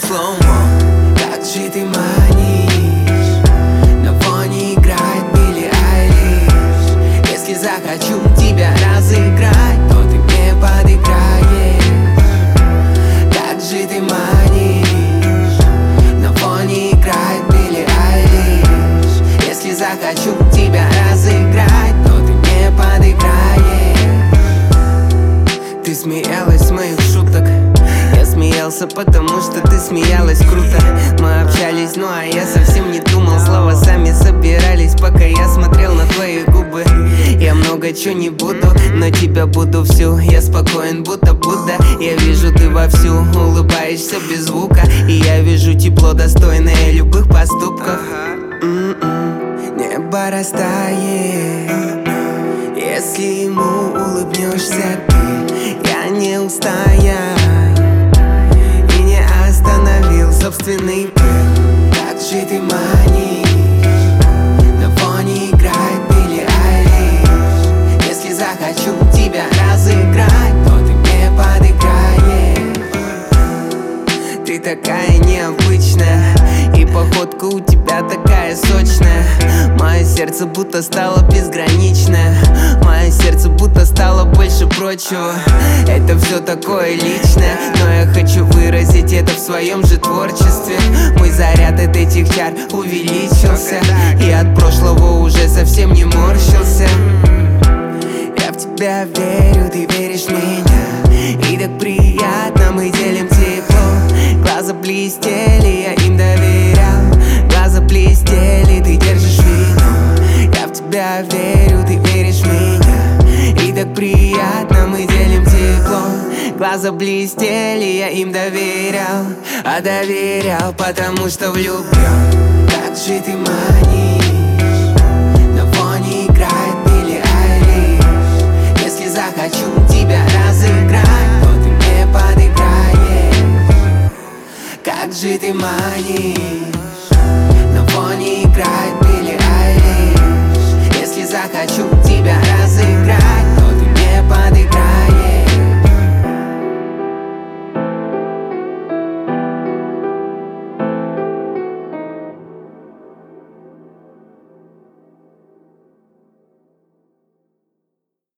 в слоумо. Как же ты манишь, на фоне играет Билли Айлиш. Если захочу тебя разыграть, то ты мне подыграешь. Как же ты манишь, на фоне играет Билли Айлиш. Если захочу тебя разыграть, то ты мне подыграешь. Ты смеялась с моих шуток, я смеялся, потому что ты смеялась круто. Мы общались, ну а я совсем не думал, слова сами собирались, пока я смотрел на твои губы. Я много чего не буду, но тебя буду всю. Я спокоен, будто Будда. Я вижу, ты вовсю улыбаешься без звука, и я вижу тепло, достойное любых поступков. Небо растает, если ему улыбнешься ты. Я не устоял и не остановил собственный пыл. Как же ты манишь, на фоне играет Билли Айлиш. Если захочу тебя разыграть, то ты мне подыграешь. Ты такая необычная, и походка у тебя такая сочная. Мое сердце будто стало безграничное, мое сердце будто стало больше прочего. Это все такое личное, но я хочу выразить это в своем же творчестве. Мой заряд от этих чар увеличился, и от прошлого уже совсем не морщился. Я в тебя верю, ты веришь в меня, и так приятно, мы делим тепло. Глаза блестели, я им доверял. Глаза блестели, ты держишь вину. Я в тебя верю, ты веришь в меня, и так приятно, мы делим тепло. Глаза блестели, я им доверял, а доверял, потому что влюблен. Как же ты манишь, на фоне играет Билли Айлиш. Если захочу тебя разыграть, то ты мне подыграешь. Как же ты манишь, на фоне играет Билли Айлиш. Если захочу